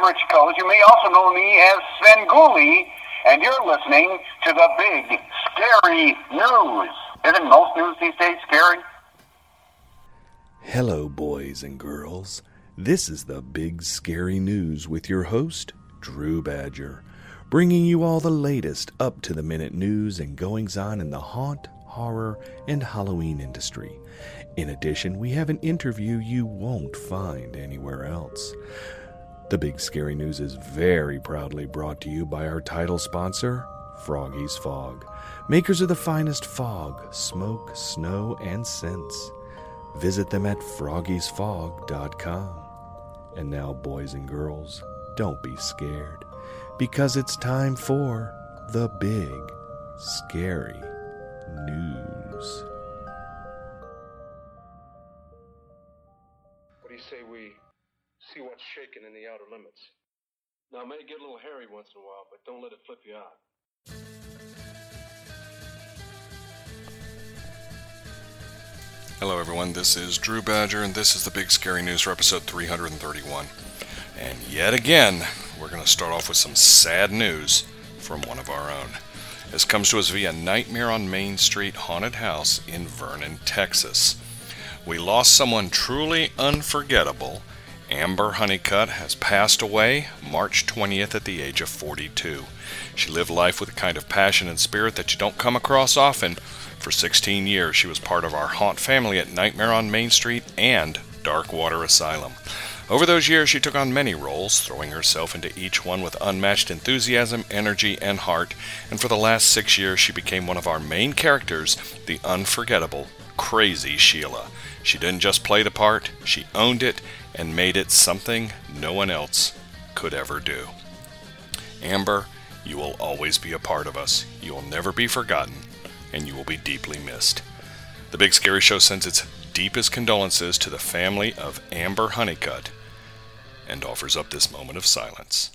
Rich Coles. You may also know me as Svengoolie, and you're listening to the Big Scary News. Isn't most news these days scary? Hello, boys and girls. This is the Big Scary News with your host, Drew Badger, bringing you all the latest up-to-the-minute news and goings-on in the haunt, horror, and Halloween industry. In addition, we have an interview you won't find anywhere else. The Big Scary News is very proudly brought to you by our title sponsor, Froggy's Fog, makers of the finest fog, smoke, snow, and scents. Visit them at froggiesfog.com. And now, boys and girls, don't be scared, because it's time for the Big Scary News. What do you say we see what's shaking in the outer limits? Now, it may get a little hairy once in a while, but don't let it flip you out. Hello everyone, this is Drew Badger, and this is the Big Scary News for episode 331. And yet again, we're going to start off with some sad news from one of our own. This comes to us via Nightmare on Main Street Haunted House in Vernon, Texas. We lost someone truly unforgettable. Amber Honeycutt has passed away March 20th at the age of 42. She lived life with a kind of passion and spirit that you don't come across often. For 16 years, she was part of our haunt family at Nightmare on Main Street and Darkwater Asylum. Over those years, she took on many roles, throwing herself into each one with unmatched enthusiasm, energy, and heart. And for the last 6 years, she became one of our main characters, the unforgettable, crazy Sheila. She didn't just play the part, she owned it and made it something no one else could ever do. Amber, you will always be a part of us. You will never be forgotten, and you will be deeply missed. The Big Scary Show sends its deepest condolences to the family of Amber Honeycutt and offers up this moment of silence.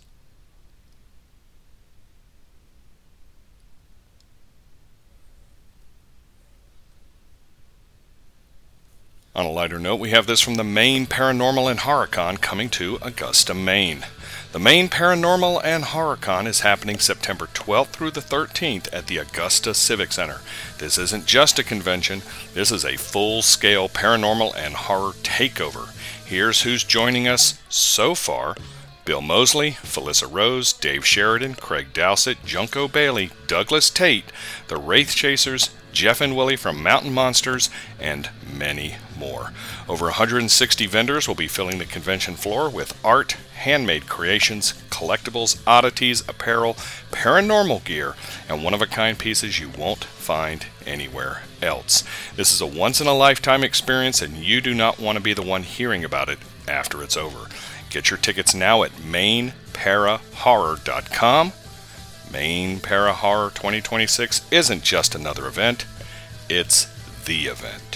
On a lighter note, we have this from the Maine Paranormal and HorrorCon coming to Augusta, Maine. The Maine Paranormal and HorrorCon is happening September 12th through the 13th at the Augusta Civic Center. This isn't just a convention, this is a full-scale paranormal and horror takeover. Here's who's joining us so far: Bill Moseley, Felissa Rose, Dave Sheridan, Craig Dowsett, Junko Bailey, Douglas Tate, the Wraith Chasers, Jeff and Willie from Mountain Monsters, and many more. Over 160 vendors will be filling the convention floor with art, handmade creations, collectibles, oddities, apparel, paranormal gear, and one-of-a-kind pieces you won't find anywhere else. This is a once-in-a-lifetime experience, and you do not want to be the one hearing about it after it's over. Get your tickets now at MaineParaHorror.com. Maine Para Horror 2026 isn't just another event, it's the event.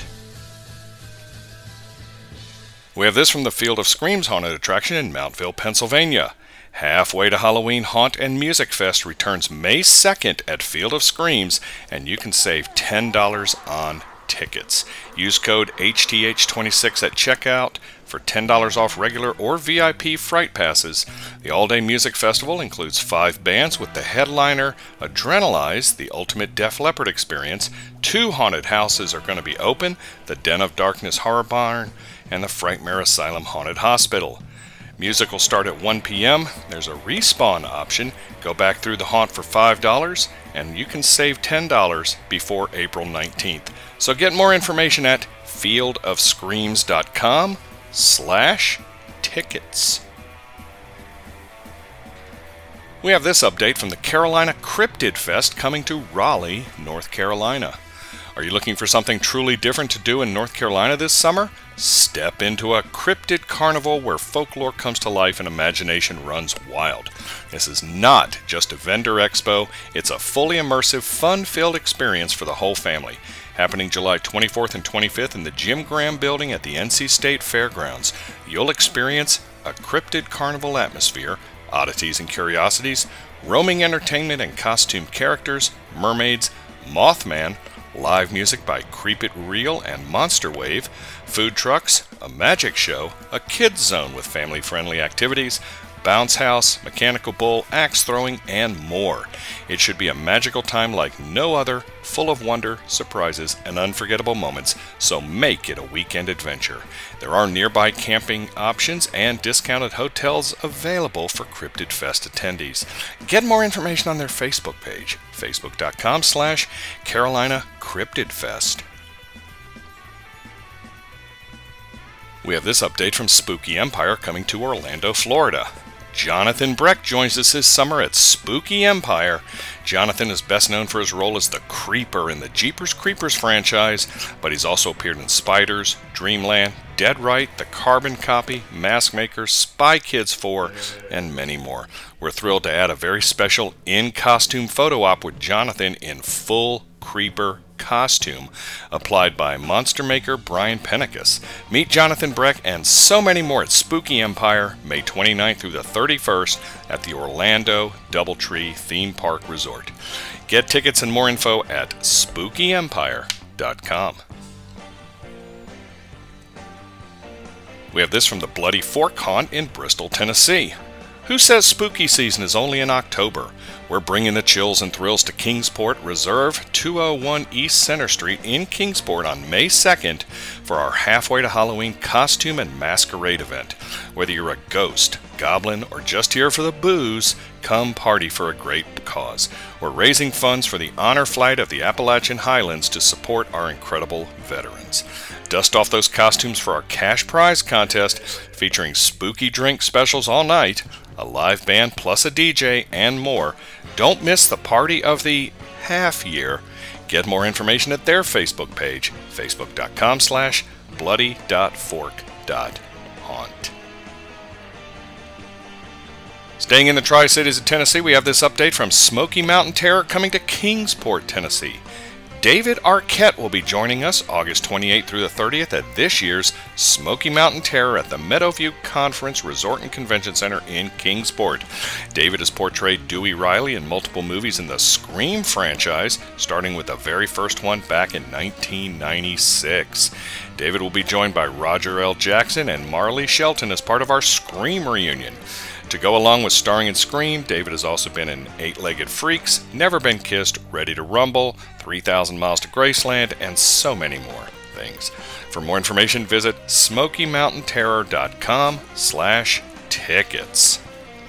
We have this from the Field of Screams Haunted Attraction in Mountville, Pennsylvania. Halfway to Halloween Haunt and Music Fest returns May 2nd at Field of Screams, and you can save $10 on tickets. Use code HTH26 at checkout for $10 off regular or VIP fright passes. The all-day music festival includes 5 bands, with the headliner Adrenalize, the ultimate Def Leppard experience. 2 haunted houses are going to be open: the Den of Darkness Horror Barn and the Frightmare Asylum Haunted Hospital. Music will start at 1 p.m. There's a respawn option. Go back through the haunt for $5, and you can save $10 before April 19th. So get more information at fieldofscreams.com/tickets. We have this update from the Carolina Cryptid Fest coming to Raleigh, North Carolina. Are you looking for something truly different to do in North Carolina this summer? Step into a cryptid carnival where folklore comes to life and imagination runs wild. This is not just a vendor expo, it's a fully immersive, fun-filled experience for the whole family. Happening July 24th and 25th in the Jim Graham Building at the NC State Fairgrounds. You'll experience a cryptid carnival atmosphere, oddities and curiosities, roaming entertainment and costume characters, mermaids, Mothman, live music by Creep It Real and Monster Wave, food trucks, a magic show, a kids zone with family-friendly activities, bounce house, mechanical bull, axe throwing, and more. It should be a magical time like no other, full of wonder, surprises, and unforgettable moments, so make it a weekend adventure. There are nearby camping options and discounted hotels available for Cryptid Fest attendees. Get more information on their Facebook page, facebook.com/Carolina Cryptid Fest. We have this update from Spooky Empire coming to Orlando, Florida. Jonathan Breck joins us this summer at Spooky Empire. Jonathan is best known for his role as the Creeper in the Jeepers Creepers franchise, but he's also appeared in Spiders, Dreamland, Dead Right, The Carbon Copy, Mask Maker, Spy Kids 4, and many more. We're thrilled to add a very special in-costume photo op with Jonathan in full Creeper costume, applied by monster maker Brian Pennicus. Meet Jonathan Breck and so many more at Spooky Empire, May 29th through the 31st at the Orlando Doubletree Theme Park Resort. Get tickets and more info at spookyempire.com. We have this from the Bloody Fork Haunt in Bristol, Tennessee. Who says spooky season is only in October? We're bringing the chills and thrills to Kingsport Reserve, 201 East Center Street in Kingsport on May 2nd for our Halfway to Halloween costume and masquerade event. Whether you're a ghost, goblin, or just here for the booze, come party for a great cause. We're raising funds for the Honor Flight of the Appalachian Highlands to support our incredible veterans. Dust off those costumes for our cash prize contest featuring spooky drink specials all night, a live band plus a DJ, and more. Don't miss the party of the half year. Get more information at their Facebook page, facebook.com/bloody.fork.haunt. Staying in the Tri-Cities of Tennessee, we have this update from Smoky Mountain Terror coming to Kingsport, Tennessee. David Arquette will be joining us August 28th through the 30th at this year's Smoky Mountain Terror at the Meadowview Conference Resort and Convention Center in Kingsport. David has portrayed Dewey Riley in multiple movies in the Scream franchise, starting with the very first one back in 1996. David will be joined by Roger L. Jackson and Marley Shelton as part of our Scream reunion. To go along with starring in Scream, David has also been in Eight-Legged Freaks, Never Been Kissed, Ready to Rumble, 3,000 Miles to Graceland, and so many more things. For more information, visit SmokyMountainTerror.com/tickets.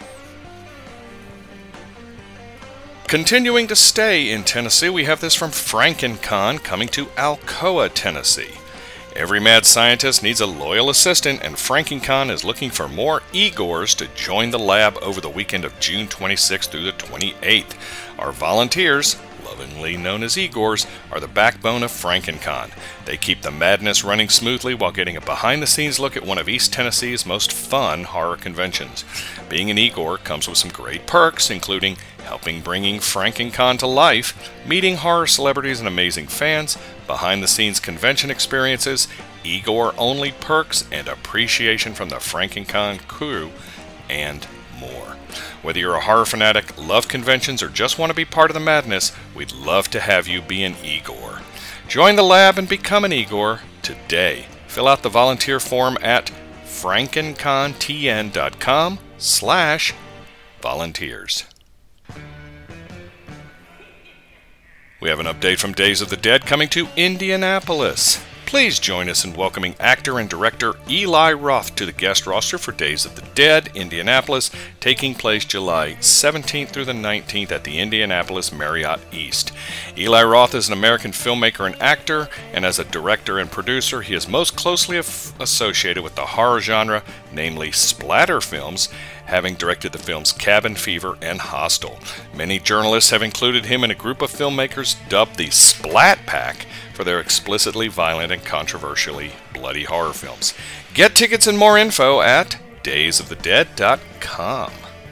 Continuing to stay in Tennessee, we have this from FrankenCon coming to Alcoa, Tennessee. Every mad scientist needs a loyal assistant, and FrankenCon is looking for more Igors to join the lab over the weekend of June 26th through the 28th. Our volunteers, lovingly known as Igors, are the backbone of FrankenCon. They keep the madness running smoothly while getting a behind-the-scenes look at one of East Tennessee's most fun horror conventions. Being an Igor comes with some great perks, including helping bringing FrankenCon to life, meeting horror celebrities and amazing fans, behind-the-scenes convention experiences, Igor-only perks, and appreciation from the FrankenCon crew, and more. Whether you're a horror fanatic, love conventions, or just want to be part of the madness, we'd love to have you be an Igor. Join the lab and become an Igor today. Fill out the volunteer form at frankencontn.com/volunteers. We have an update from Days of the Dead coming to Indianapolis. Please join us in welcoming actor and director Eli Roth to the guest roster for Days of the Dead, Indianapolis, taking place July 17th through the 19th at the Indianapolis Marriott East. Eli Roth is an American filmmaker and actor, and as a director and producer, he is most closely associated with the horror genre, namely splatter films, having directed the films Cabin Fever and Hostel. Many journalists have included him in a group of filmmakers dubbed the Splat Pack for their explicitly violent and controversially bloody horror films. Get tickets and more info at daysofthedead.com.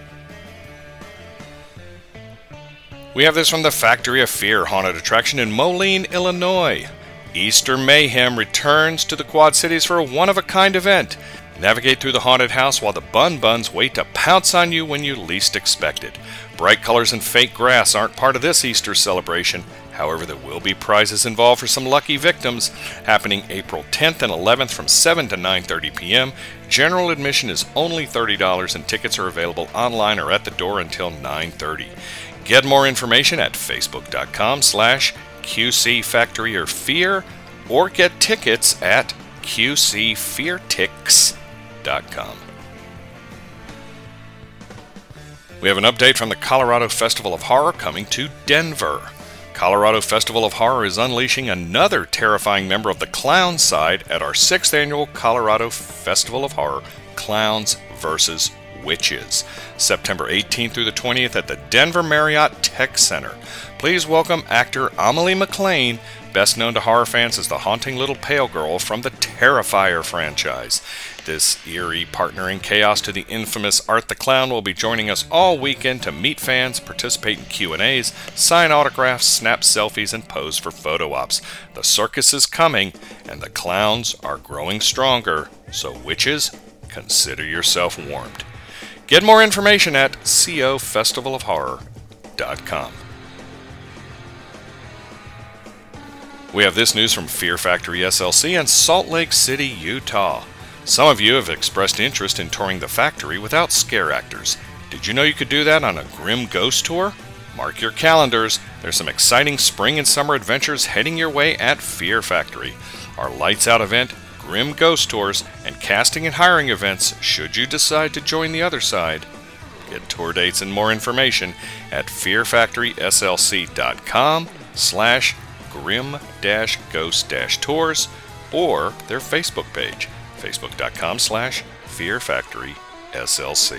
We have this from the Factory of Fear haunted attraction in Moline, Illinois. Easter Mayhem returns to the Quad Cities for a one-of-a-kind event. Navigate through the haunted house while the Bun Buns wait to pounce on you when you least expect it. Bright colors and fake grass aren't part of this Easter celebration. However, there will be prizes involved for some lucky victims, happening April 10th and 11th from 7 to 9:30 p.m. General admission is only $30 and tickets are available online or at the door until 9:30. Get more information at facebook.com/QC Factory or Fear, or get tickets at QCFearTix.com. We have an update from the Colorado Festival of Horror coming to Denver. Colorado Festival of Horror is unleashing another terrifying member of the clown side at our 6th annual Colorado Festival of Horror, Clowns vs. Witches, September 18th through the 20th at the Denver Marriott Tech Center. Please welcome actor Amelie McLean, best known to horror fans as the haunting little pale girl from the Terrifier franchise. This eerie partner in chaos to the infamous Art the Clown will be joining us all weekend to meet fans, participate in Q&As, sign autographs, snap selfies, and pose for photo ops. The circus is coming, and the clowns are growing stronger, so witches, consider yourself warned. Get more information at cofestivalofhorror.com. We have this news from Fear Factory SLC in Salt Lake City, Utah. Some of you have expressed interest in touring the factory without scare actors. Did you know you could do that on a grim ghost tour? Mark your calendars. There's some exciting spring and summer adventures heading your way at Fear Factory. Our Lights Out event, grim ghost tours, and casting and hiring events should you decide to join the other side. Get tour dates and more information at fearfactoryslc.com/grim-ghost-tours or their Facebook page, facebook.com/fearfactoryslc.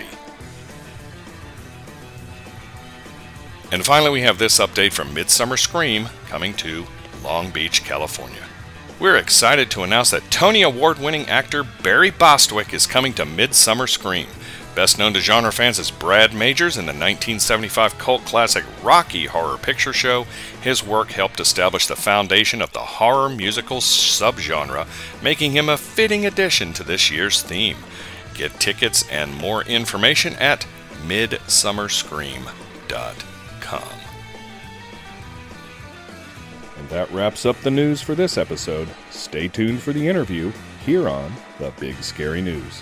And finally, we have this update from Midsummer Scream coming to Long Beach, California. We're excited to announce that Tony Award-winning actor Barry Bostwick is coming to Midsummer Scream. Best known to genre fans as Brad Majors in the 1975 cult classic Rocky Horror Picture Show, his work helped establish the foundation of the horror musical subgenre, making him a fitting addition to this year's theme. Get tickets and more information at midsummerscream.com. And that wraps up the news for this episode. Stay tuned for the interview here on The Big Scary News.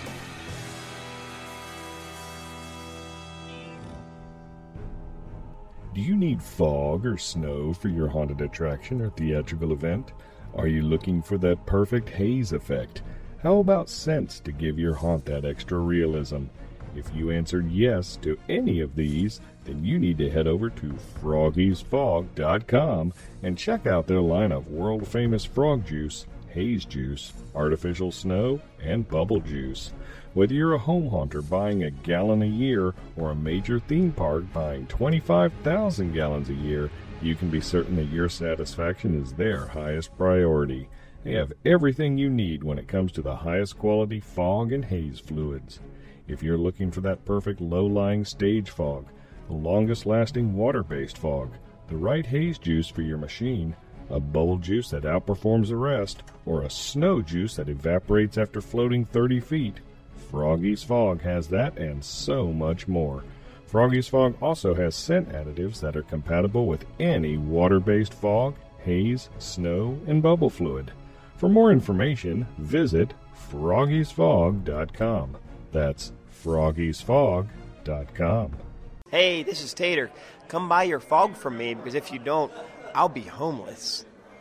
Do you need fog or snow for your haunted attraction or theatrical event? Are you looking for that perfect haze effect? How about scents to give your haunt that extra realism? If you answered yes to any of these, then you need to head over to froggiesfog.com and check out their line of world-famous frog juice, haze juice, artificial snow, and bubble juice. Whether you're a home haunter buying a gallon a year or a major theme park buying 25,000 gallons a year, you can be certain that your satisfaction is their highest priority. They have everything you need when it comes to the highest quality fog and haze fluids. If you're looking for that perfect low-lying stage fog, the longest-lasting water-based fog, the right haze juice for your machine, a bubble juice that outperforms the rest, or a snow juice that evaporates after floating 30 feet, Froggy's Fog has that and so much more. Froggy's Fog also has scent additives that are compatible with any water-based fog, haze, snow, and bubble fluid. For more information, visit froggiesfog.com. That's froggiesfog.com. Hey, this is Tater. Come buy your fog from me, because if you don't, I'll be homeless.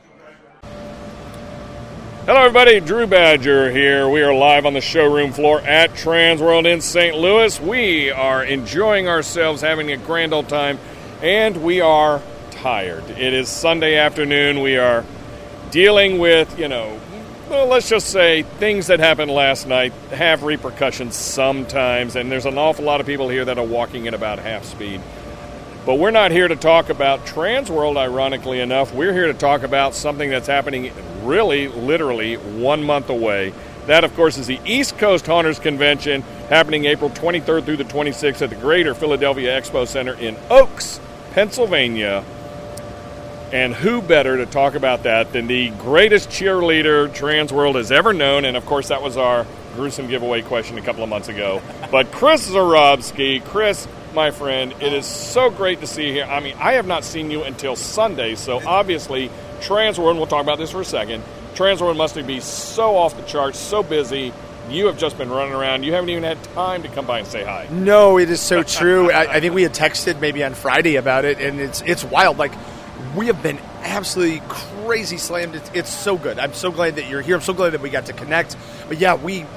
Hello everybody, Drew Badger here. We are live on the showroom floor at Transworld in St. Louis. We are enjoying ourselves, having a grand old time, and we are tired. It is Sunday afternoon. We are dealing with, let's just say things that happened last night have repercussions sometimes, and there's an awful lot of people here that are walking at about half speed. But we're not here to talk about Transworld, ironically enough. We're here to talk about something that's happening really, literally 1 month away. That, of course, is the East Coast Haunters Convention happening April 23rd through the 26th at the Greater Philadelphia Expo Center in Oaks, Pennsylvania. And who better to talk about that than the greatest cheerleader Transworld has ever known? And, of course, that was our gruesome giveaway question a couple of months ago. But Chris Zarobski. Chris, my friend, it is so great to see you here. I mean, I have not seen you until Sunday, so obviously Transworld, we'll talk about this for a second, Transworld must be so off the charts, so busy. You have just been running around. You haven't even had time to come by and say hi. No, it is so true. I think we had texted maybe on Friday about it, and it's wild. Like, we have been absolutely crazy slammed. It's so good. I'm so glad that you're here. I'm so glad that we got to connect. But yeah, we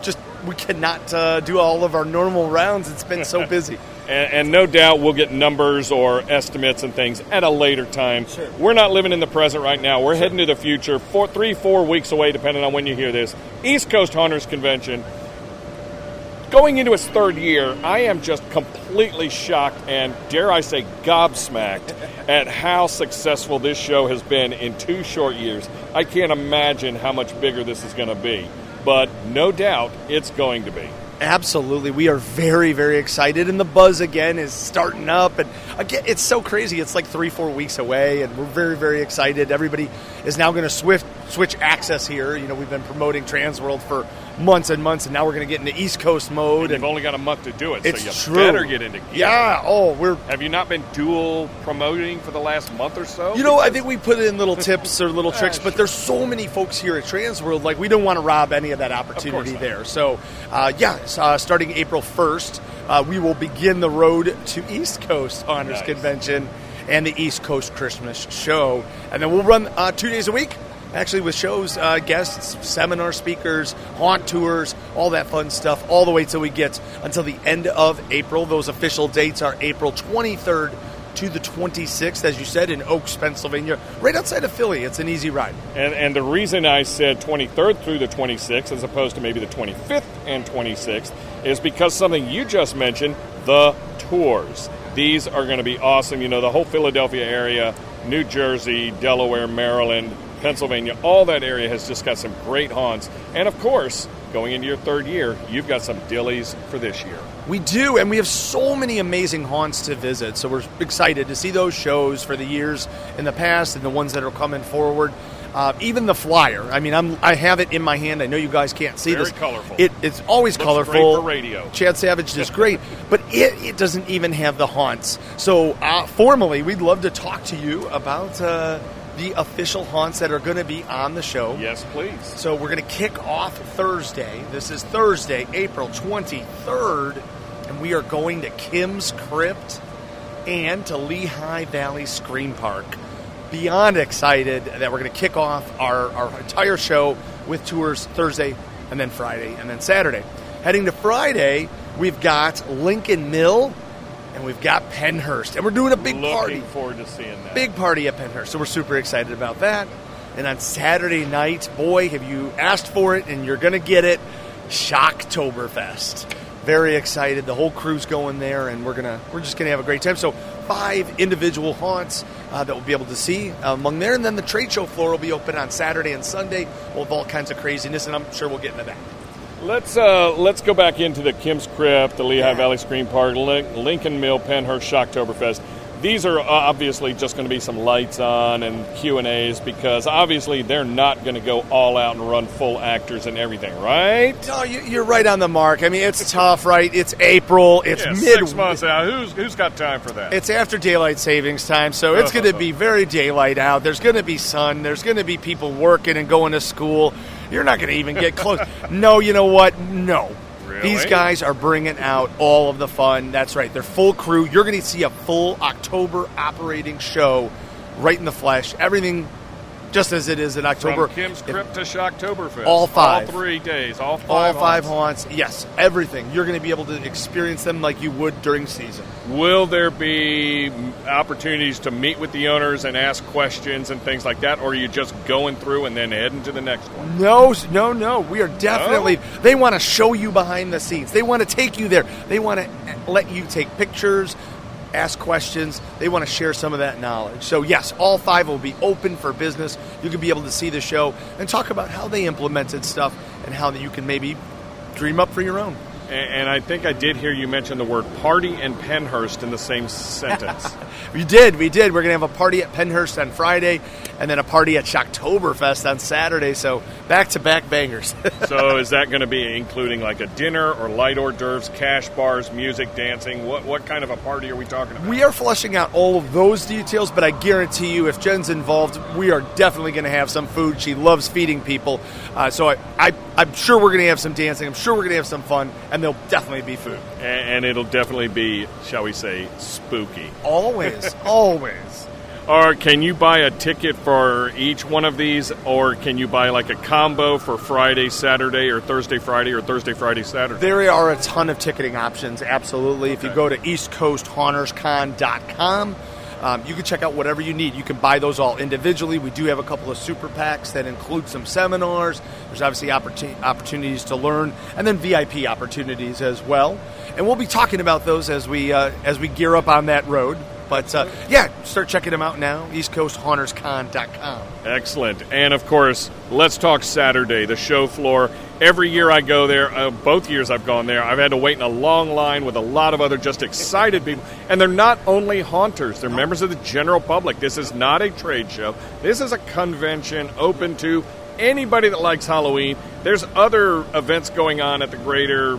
cannot do all of our normal rounds. It's been so busy. And no doubt we'll get numbers or estimates and things at a later time. Sure. We're not living in the present right now. We're heading to the future, 3-4 weeks away, depending on when you hear this. East Coast Hunters Convention. Going into its third year, I am just completely shocked and, dare I say, gobsmacked at how successful this show has been in 2 short years. I can't imagine how much bigger this is going to be. But no doubt it's going to be. Absolutely. We are very, very excited, and the buzz again is starting up. And again, it's so crazy. It's like 3-4 weeks away, and we're very, very excited. Everybody is now going to switch access here. You know, we've been promoting Transworld for months and months, and now we're going to get into East Coast mode. And you've only got a month to do it, it's so you true. better get into gear. Yeah. Have you not been dual promoting for the last month or so? You know, I think we put in little tips or little tricks, but there's so many folks here at Transworld, like, we don't want to rob any of that opportunity there. So, starting April 1st, we will begin the road to East Coast Hunters Convention and the East Coast Christmas Show. And then we'll run 2 days a week, actually, with shows, guests, seminar speakers, haunt tours, all that fun stuff, all the way till we get until the end of April. Those official dates are April 23rd to the 26th, as you said, in Oaks, Pennsylvania, right outside of Philly. It's an easy ride. And the reason I said 23rd through the 26th, as opposed to maybe the 25th and 26th, is because something you just mentioned, the tours. These are going to be awesome. You know, the whole Philadelphia area, New Jersey, Delaware, Maryland, Pennsylvania, all that area has just got some great haunts. And, of course, going into your third year, you've got some dillies for this year. We do, and we have so many amazing haunts to visit, so we're excited to see those shows for the years in the past and the ones that are coming forward. Even the flyer. I mean, I have it in my hand. I know you guys can't see this. Very colorful. It's always Looks colorful. Great for radio. Chad Savage is great, but it doesn't even have the haunts. So formally, we'd love to talk to you about the official haunts that are going to be on the show. Yes, please. So we're going to kick off Thursday. This is Thursday, April 23rd, and we are going to Kim's Crypt and to Lehigh Valley Scream Park. Beyond excited that we're going to kick off our entire show with tours Thursday and then Friday and then Saturday. Heading to Friday, we've got Lincoln Mill and we've got Pennhurst. And we're doing a big party. Looking forward to seeing that. Big party at Pennhurst. So we're super excited about that. And on Saturday night, boy, have you asked for it and you're going to get it, Shocktoberfest. Very excited. The whole crew's going there, and we're just gonna have a great time. So 5 individual haunts that we'll be able to see among there, and then the trade show floor will be open on Saturday and Sunday. We'll have all kinds of craziness, and I'm sure we'll get into that. Let's go back into the Kim's Crypt, the Lehigh Valley Scream Park, Lincoln Mill, Pennhurst, Shocktoberfest. These are obviously just going to be some lights on and Q&As because obviously they're not going to go all out and run full actors and everything, right? No, you're right on the mark. I mean, it's tough, right? It's April. It's mid. 6 months out. Who's got time for that? It's after daylight savings time, so it's going to be very daylight out. There's going to be sun. There's going to be people working and going to school. You're not going to even get close. No, you know what? No. Really? These guys are bringing out all of the fun. That's right. They're full crew. You're going to see a full October operating show right in the flesh. Everything just as it is in October. From Kim's Crypt to Shocktoberfest. All 5. All 3 days. All 5 All 5 haunts. Yes, everything. You're going to be able to experience them like you would during season. Will there be opportunities to meet with the owners and ask questions and things like that, or are you just going through and then heading to the next one? No. We are definitely... No? They want to show you behind the scenes. They want to take you there. They want to let you take pictures, ask questions. They want to share some of that knowledge. So, yes, all 5 will be open for business. You can be able to see the show and talk about how they implemented stuff and how that you can maybe dream up for your own. And I think I did hear you mention the word party and Pennhurst in the same sentence. We did. We're going to have a party at Pennhurst on Friday and then a party at Shocktoberfest on Saturday. So back-to-back bangers. So is that going to be including like a dinner or light hors d'oeuvres, cash bars, music, dancing? What kind of a party are we talking about? We are fleshing out all of those details, but I guarantee you if Jen's involved, we are definitely going to have some food. She loves feeding people. So I'm sure we're going to have some dancing. I'm sure we're going to have some fun. And there'll definitely be food. And it'll definitely be, shall we say, spooky. Always, always. Or can you buy a ticket for each one of these, or can you buy like a combo for Friday, Saturday, or Thursday, Friday, or Thursday, Friday, Saturday? There are a ton of ticketing options, absolutely. Okay. If you go to eastcoasthaunterscon.com, you can check out whatever you need. You can buy those all individually. We do have a couple of super packs that include some seminars. There's obviously opportunities to learn, and then VIP opportunities as well. And we'll be talking about those as we gear up on that road. But, start checking them out now, eastcoasthaunterscon.com. Excellent. And, of course, let's talk Saturday, the show floor. Every year I go there, both years I've gone there, I've had to wait in a long line with a lot of other just excited people. And they're not only haunters, they're members of the general public. This is not a trade show. This is a convention open to anybody that likes Halloween. There's other events going on at the greater,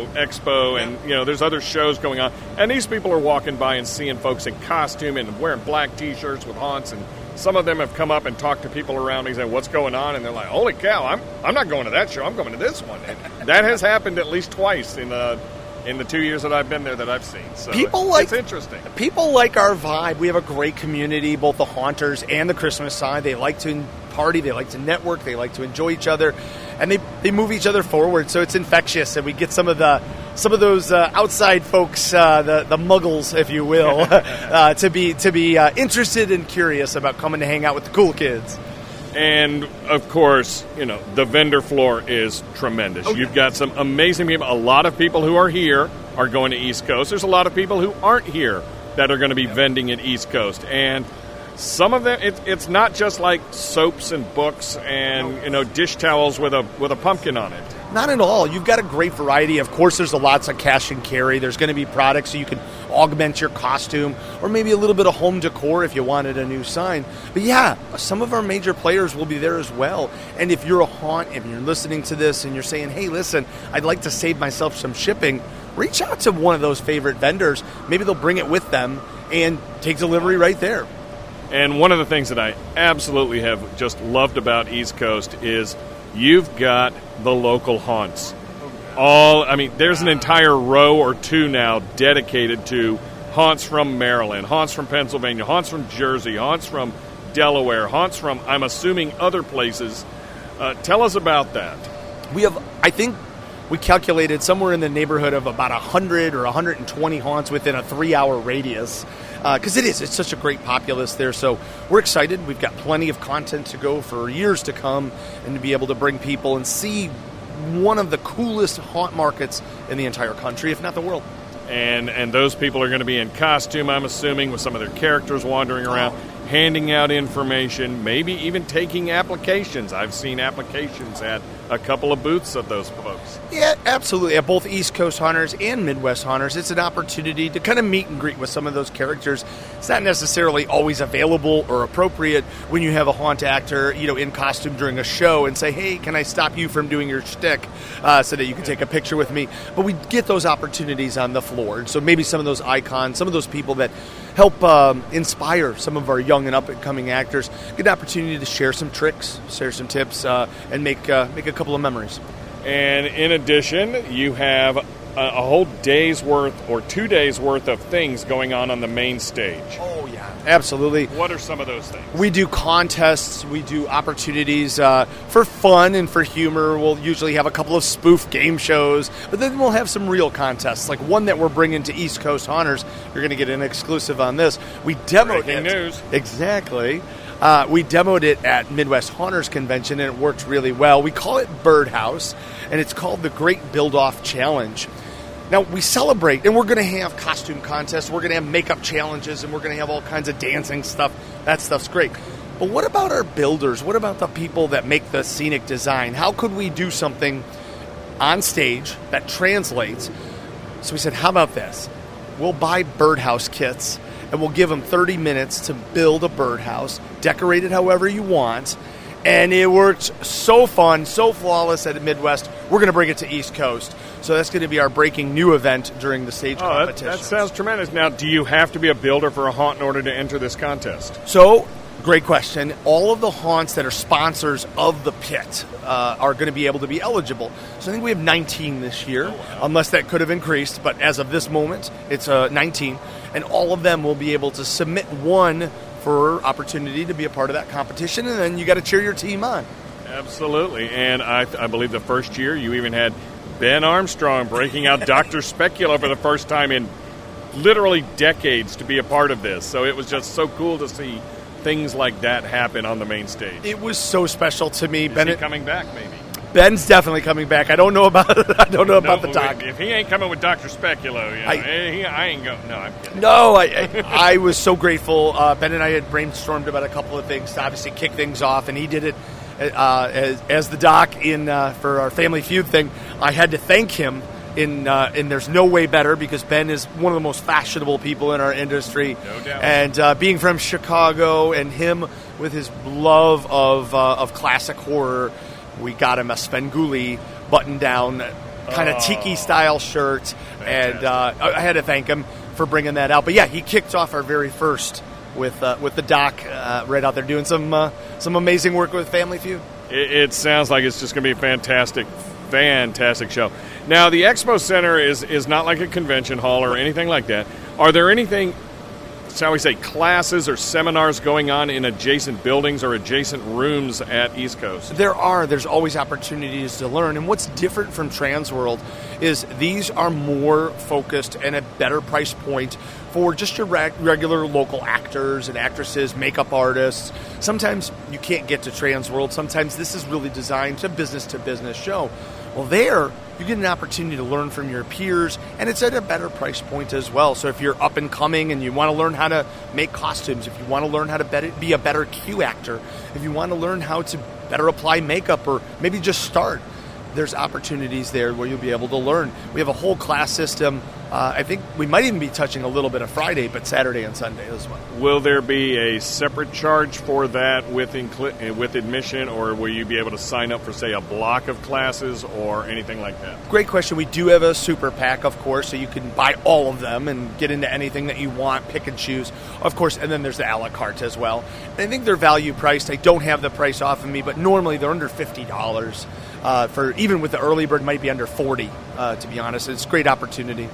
expo, and, there's other shows going on. And these people are walking by and seeing folks in costume and wearing black T-shirts with haunts, and some of them have come up and talked to people around me and said, what's going on? And they're like, holy cow, I'm not going to that show. I'm going to this one. And that has happened at least twice in the 2 years that I've been there that I've seen. So it's interesting. People like our vibe. We have a great community, both the haunters and the Christmas side. They like to party. They like to network. They like to enjoy each other. And they move each other forward, so it's infectious. And we get some of those outside folks, the muggles, if you will, to be interested and curious about coming to hang out with the cool kids. And, of course, the vendor floor is tremendous. You've got some amazing people. A lot of people who are here are going to East Coast. There's a lot of people who aren't here that are going to be vending at East Coast. And some of them, it's not just like soaps and books and, dish towels with a pumpkin on it. Not at all. You've got a great variety. Of course, there's lots of cash and carry. There's going to be products so you can augment your costume, or maybe a little bit of home decor if you wanted a new sign. But yeah, some of our major players will be there as well. And if you're a haunt, if you're listening to this and you're saying, hey, listen, I'd like to save myself some shipping, reach out to one of those favorite vendors. Maybe they'll bring it with them and take delivery right there. And one of the things that I absolutely have just loved about East Coast is you've got the local haunts. There's an entire row or two now dedicated to haunts from Maryland, haunts from Pennsylvania, haunts from Jersey, haunts from Delaware, haunts from, I'm assuming, other places. Tell us about that. I think we calculated somewhere in the neighborhood of about 100 or 120 haunts within a 3-hour radius. Because it's such a great populace there. So we're excited. We've got plenty of content to go for years to come, and to be able to bring people and see one of the coolest haunt markets in the entire country, if not the world. And those people are going to be in costume, I'm assuming, with some of their characters wandering around, handing out information, maybe even taking applications. I've seen applications at a couple of booths of those folks. Yeah, absolutely. At both East Coast Haunters and Midwest Haunters, it's an opportunity to kind of meet and greet with some of those characters. It's not necessarily always available or appropriate when you have a haunt actor, in costume during a show and say, hey, can I stop you from doing your shtick so that you can take a picture with me? But we get those opportunities on the floor. And so maybe some of those icons, some of those people that help inspire some of our young and up-and-coming actors, get an opportunity to share some tricks, share some tips, and make a couple of memories. And in addition, you have a whole day's worth or 2 days worth of things going on the main stage. Oh, yeah, absolutely. What are some of those things? We do contests. We do opportunities for fun and for humor. We'll usually have a couple of spoof game shows, but then we'll have some real contests, like one that we're bringing to East Coast Haunters. You're going to get an exclusive on this. We demoed it. Breaking news. Exactly. We demoed it at Midwest Haunters Convention, and it worked really well. We call it Birdhouse, and it's called the Great Build-Off Challenge. Now, we celebrate, and we're going to have costume contests, we're going to have makeup challenges, and we're going to have all kinds of dancing stuff. That stuff's great. But what about our builders? What about the people that make the scenic design? How could we do something on stage that translates. So we said, how about this? We'll buy birdhouse kits, and we'll give them 30 minutes to build a birdhouse, decorate it however you want. And it worked so fun, so flawless at the Midwest. We're going to bring it to East Coast. So that's going to be our breaking new event during the stage competition. That sounds tremendous. Now, do you have to be a builder for a haunt in order to enter this contest? So, great question. All of the haunts that are sponsors of the pit are going to be able to be eligible. So I think we have 19 this year, unless that could have increased. But as of this moment, it's 19. And all of them will be able to submit one for opportunity to be a part of that competition, and then you got to cheer your team on. Absolutely. And I believe the first year you even had Ben Armstrong breaking out Dr. Specula for the first time in literally decades to be a part of this. So it was just so cool to see things like that happen on the main stage. It was so special to me. Is he coming back, maybe? Ben's definitely coming back. I don't know about the doc. If he ain't coming with Dr. Speculo, I ain't going. No, I'm kidding. No, I was so grateful. Ben and I had brainstormed about a couple of things to obviously kick things off, and he did it as the doc in for our Family Feud thing. I had to thank him in There's No Way Better, because Ben is one of the most fashionable people in our industry. No doubt. And being from Chicago, and him with his love of classic horror, we got him a Svengoolie button-down kind of tiki-style shirt. Fantastic. And I had to thank him for bringing that out. But yeah, he kicked off our very first with the doc right out there doing some amazing work with Family Feud. It sounds like it's just going to be a fantastic show. Now, the Expo Center is not like a convention hall or anything like that. Are there anything, shall we say, classes or seminars going on in adjacent buildings or adjacent rooms at East Coast? There's always opportunities to learn. And what's different from Transworld is these are more focused and a better price point for just your regular local actors and actresses, makeup artists. Sometimes you can't get to Transworld. Sometimes this is really designed to business show. Well, there, you get an opportunity to learn from your peers, and it's at a better price point as well. So if you're up and coming and you want to learn how to make costumes, if you want to learn how to be a better cue actor, if you want to learn how to better apply makeup, or maybe just start, there's opportunities there where you'll be able to learn. We have a whole class system. I think we might even be touching a little bit of Friday, but Saturday and Sunday as well. Will there be a separate charge for that with admission, or will you be able to sign up for, say, a block of classes or anything like that? Great question. We do have a super pack, of course, so you can buy all of them and get into anything that you want, pick and choose, of course, and then there's the a la carte as well. And I think they're value priced. I don't have the price off of me, but normally they're under $50. For even with the early bird, might be under $40, to be honest. It's a great opportunity.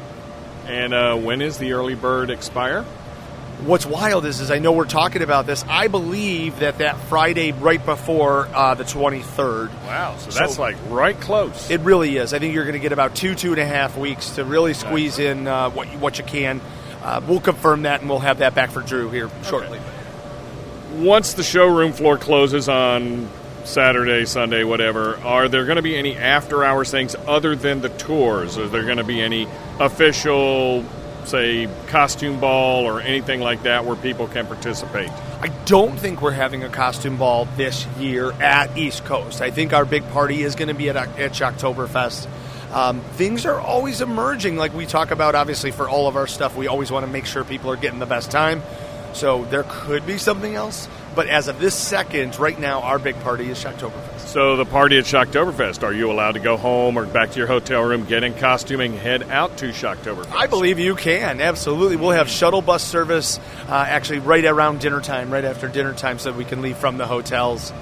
And when is the early bird expire? What's wild is I know we're talking about this. I believe that Friday right before the 23rd. Wow, so that's like right close. It really is. I think you're going to get about 2.5 weeks to really squeeze in what you can. We'll confirm that, and we'll have that back for Drew here shortly. Okay. Once the showroom floor closes on Saturday, Sunday, whatever, are there going to be any after-hours things other than the tours? Are there going to be any official, say, costume ball or anything like that where people can participate? I don't think we're having a costume ball this year at East Coast. I think our big party is going to be at Shocktoberfest. Things are always emerging, like we talk about, obviously, for all of our stuff. We always want to make sure people are getting the best time. So there could be something else. But as of this second, right now, our big party is Shocktoberfest. So the party at Shocktoberfest, are you allowed to go home or back to your hotel room, get in costume, and head out to Shocktoberfest? I believe you can, absolutely. We'll have shuttle bus service actually right around dinner time, right after dinner time, so that we can leave from the hotels.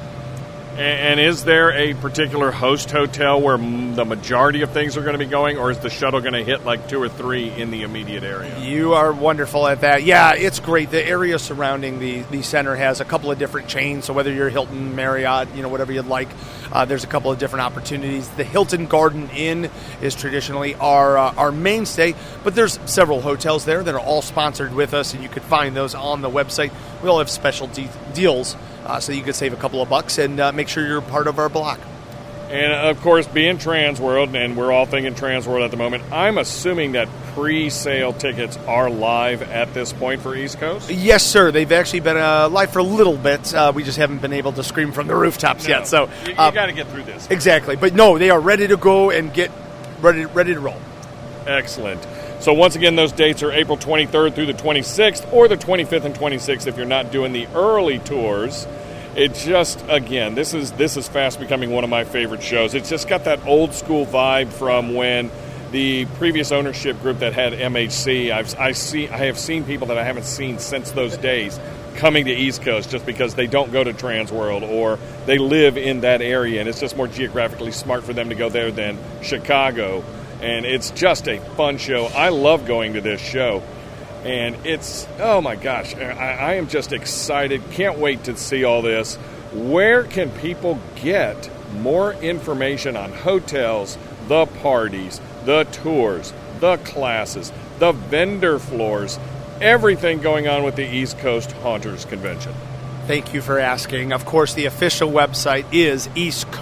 And is there a particular host hotel where the majority of things are going to be going, or is the shuttle going to hit like 2 or 3 in the immediate area? You are wonderful at that. Yeah, it's great. The area surrounding the center has a couple of different chains, so whether you're Hilton, Marriott, whatever you'd like, there's a couple of different opportunities. The Hilton Garden Inn is traditionally our mainstay, but there's several hotels there that are all sponsored with us, and you could find those on the website. We all have special deals. So you could save a couple of bucks and make sure you're part of our block. And, of course, being Transworld, and we're all thinking Transworld at the moment, I'm assuming that pre-sale tickets are live at this point for East Coast? Yes, sir. They've actually been live for a little bit. We just haven't been able to scream from the rooftops yet. So you got to get through this. Exactly. But, no, they are ready to go and get ready to roll. Excellent. So, once again, those dates are April 23rd through the 26th, or the 25th and 26th if you're not doing the early tours. It just, again, this is fast becoming one of my favorite shows. It's just got that old school vibe from when the previous ownership group that had MHC, I have seen people that I haven't seen since those days coming to East Coast just because they don't go to Transworld or they live in that area, and it's just more geographically smart for them to go there than Chicago. And it's just a fun show. I love going to this show. And it's, oh my gosh, I am just excited. Can't wait to see all this. Where can people get more information on hotels, the parties, the tours, the classes, the vendor floors, everything going on with the East Coast Haunters Convention? Thank you for asking. Of course, the official website is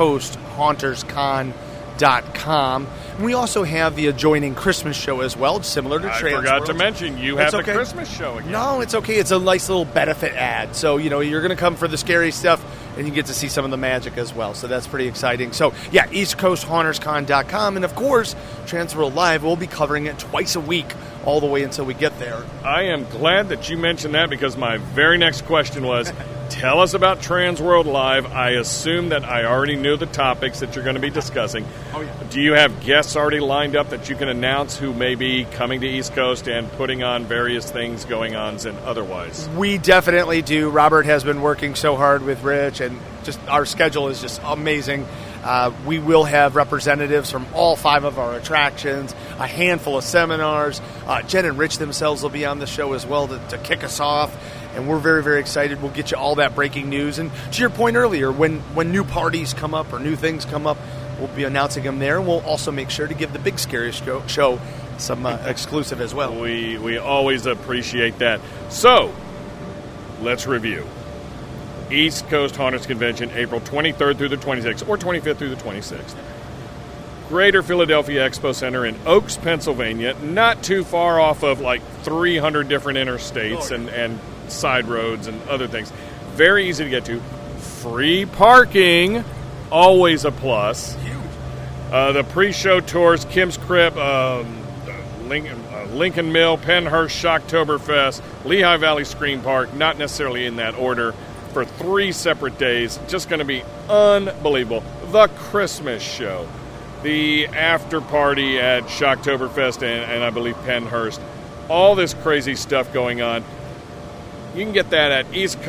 eastcoasthaunterscon.com. We also have the adjoining Christmas show as well, similar to Transworld. I forgot to mention, you have the Christmas show again. No, it's okay. It's a nice little benefit ad. So, you're going to come for the scary stuff, and you get to see some of the magic as well. So that's pretty exciting. So, yeah, eastcoasthaunterscon.com. And, of course, Transworld Live, we'll be covering it twice a week all the way until we get there. I am glad that you mentioned that because my very next question was, tell us about Transworld Live. I assume that I already knew the topics that you're going to be discussing. Oh, yeah. Do you have guests already lined up that you can announce who may be coming to East Coast and putting on various things going on and otherwise? We definitely do. Robert has been working so hard with Rich, and just our schedule is just amazing. We will have representatives from all 5 of our attractions, a handful of seminars. Jen and Rich themselves will be on the show as well to kick us off. And we're very, very excited. We'll get you all that breaking news. And to your point earlier, when new parties come up or new things come up, we'll be announcing them there. And we'll also make sure to give the Big Scary Show some exclusive as well. We always appreciate that. So, let's review. East Coast Haunters Convention, April 23rd through the 26th, or 25th through the 26th. Greater Philadelphia Expo Center in Oaks, Pennsylvania, not too far off of like 300 different interstates and side roads and other things. Very easy to get to. Free parking, always a plus. Huge. The pre-show tours, Kim's Crib, Lincoln Mill, Pennhurst, Shocktoberfest, Lehigh Valley Scream Park, not necessarily in that order, for 3 separate days. Just going to be unbelievable. The Christmas show, the after party at Shocktoberfest and I believe Pennhurst. All this crazy stuff going on. You can get that at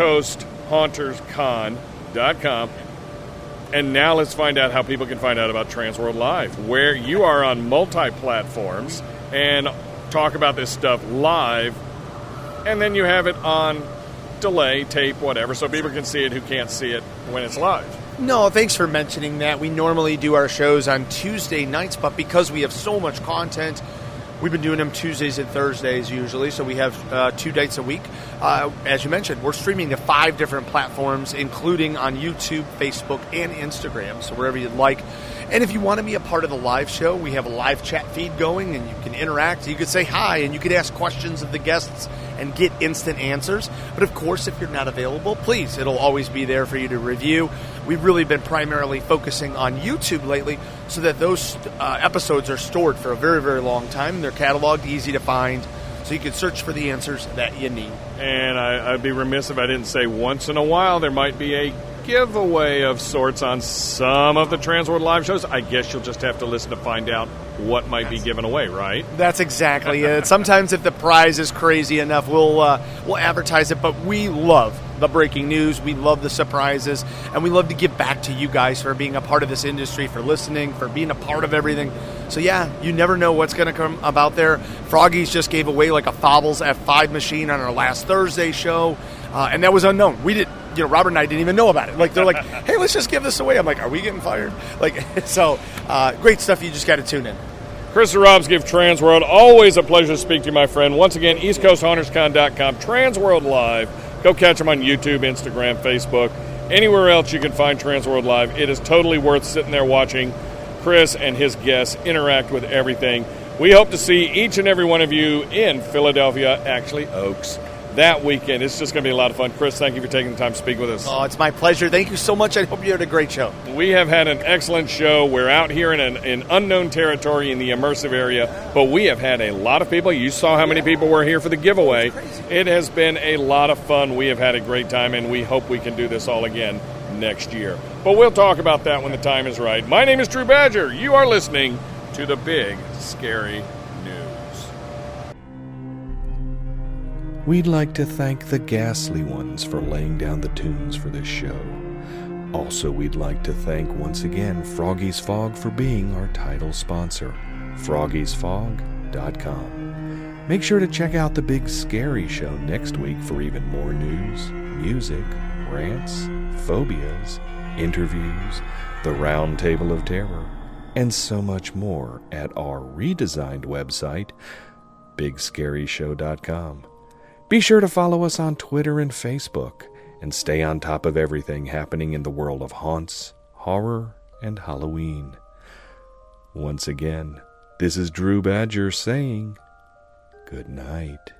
eastcoasthaunterscon.com. And now let's find out how people can find out about Transworld Live, where you are on multi-platforms and talk about this stuff live, and then you have it on delay, tape, whatever, so people can see it who can't see it when it's live. No, thanks for mentioning that. We normally do our shows on Tuesday nights, but because we have so much content, we've been doing them Tuesdays and Thursdays usually, so we have 2 dates a week. As you mentioned, we're streaming to 5 different platforms, including on YouTube, Facebook, and Instagram, so wherever you'd like. And if you want to be a part of the live show, we have a live chat feed going, and you can interact. You could say hi, and you could ask questions of the guests and get instant answers. But of course, if you're not available, please, it'll always be there for you to review. We've really been primarily focusing on YouTube lately so that those episodes are stored for a very, very long time. They're cataloged, easy to find, so you can search for the answers that you need. And I'd be remiss if I didn't say once in a while there might be a giveaway of sorts on some of the Transworld Live shows. I guess you'll just have to listen to find out what might be given away, right? That's exactly it. Sometimes if the prize is crazy enough, we'll advertise it, but we love the breaking news. We love the surprises, and we love to give back to you guys for being a part of this industry, for listening, for being a part of everything. So yeah, you never know what's going to come about there. Froggies just gave away like a Fobbles F5 machine on our last Thursday show, and that was unknown. We did. Robert and I didn't even know about it. Like, they're like, hey, let's just give this away. I'm like, are we getting fired? So great stuff. You just got to tune in. Chris and Rob's Give Transworld. Always a pleasure to speak to you, my friend. Once again, eastcoasthaunterscon.com, Transworld Live. Go catch them on YouTube, Instagram, Facebook. anywhere else you can find Transworld Live. It is totally worth sitting there watching Chris and his guests interact with everything. We hope to see each and every one of you in Philadelphia, actually Oaks, that weekend. It's just going to be a lot of fun. Chris, thank you for taking the time to speak with us. Oh, it's my pleasure. Thank you so much. I hope you had a great show. We have had an excellent show. We're out here in unknown territory in the immersive area, but we have had a lot of people. You saw how many people were here for the giveaway. It has been a lot of fun. We have had a great time, and we hope we can do this all again next year. But we'll talk about that when the time is right. My name is Drew Badger. You are listening to the Big Scary News. We'd like to thank the Ghastly Ones for laying down the tunes for this show. Also, we'd like to thank once again Froggy's Fog for being our title sponsor, froggiesfog.com. Make sure to check out the Big Scary Show next week for even more news, music, rants, phobias, interviews, the Round Table of Terror, and so much more at our redesigned website, bigscaryshow.com. Be sure to follow us on Twitter and Facebook and stay on top of everything happening in the world of haunts, horror, and Halloween. Once again, this is Drew Badger saying good night.